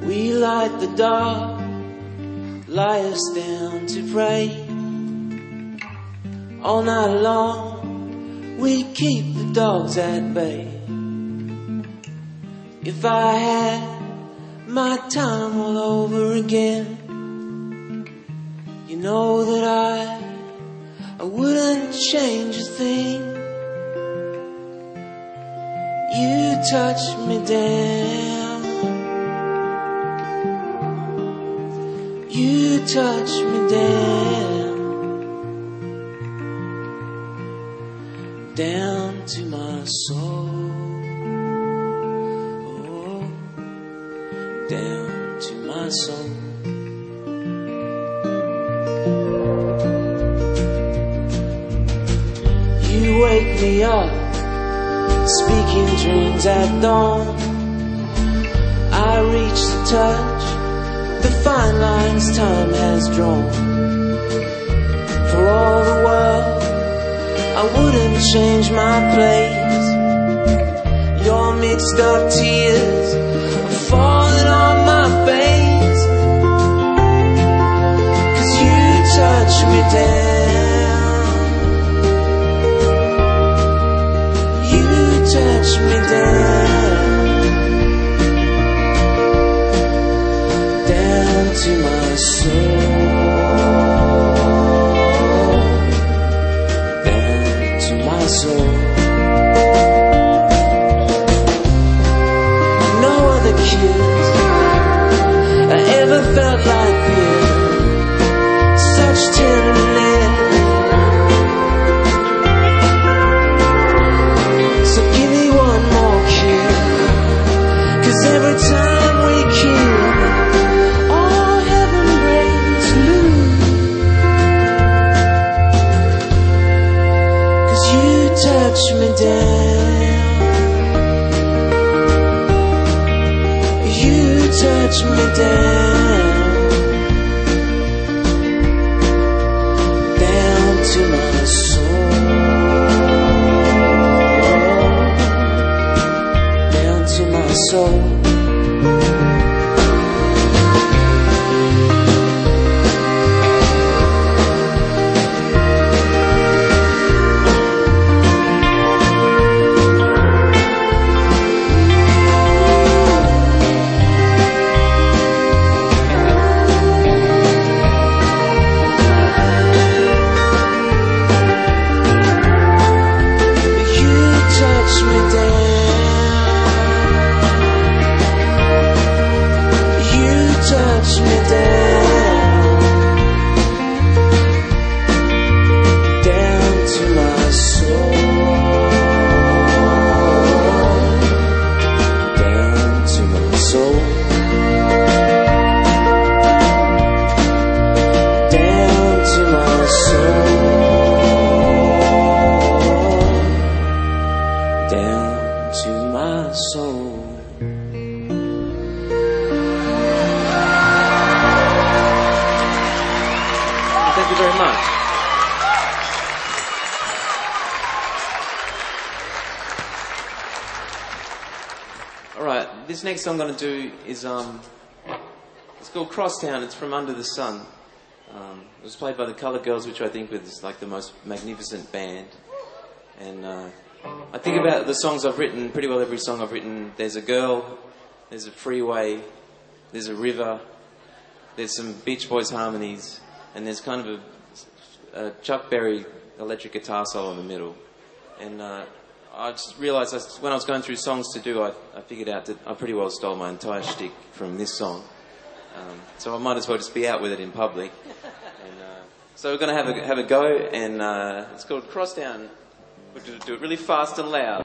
We light the dark, lie us down to pray. All night long, we keep the dogs at bay. If I had my time all over again, you know that I wouldn't change a thing. You touch me down, you touch me down, down to my soul, oh, down to my soul. You wake me up, speaking dreams at dawn. I reach to touch the fine lines time has drawn. For all the world, I wouldn't change my place. Your mixed up tears are falling on my face. 'Cause you touch me down, you touch me down, down to my soul, down to my soul. No other kiss I ever felt like this, such tenderness. So give me one more kiss, 'cause every time we kiss, all heaven breaks loose. 'Cause you touch me down, you touch me down, down to my soul, down to my soul. Touch me down, down to my soul, down to my soul, down to my soul, down to my soul. Thank you very much. Alright, this next song I'm going to do is, it's called Crosstown. It's from Under the Sun. It was played by the Colour Girls, which I think was like the most magnificent band. And I think about the songs I've written, pretty well every song I've written. There's a girl, there's a freeway, there's a river, there's some Beach Boys harmonies, and there's kind of a Chuck Berry electric guitar solo in the middle. And I just realised when I was going through songs to do, I figured out that I pretty well stole my entire shtick from this song. So I might as well just be out with it in public. And so we're going to have a go, and it's called Crosstown. We're going to do it really fast and loud.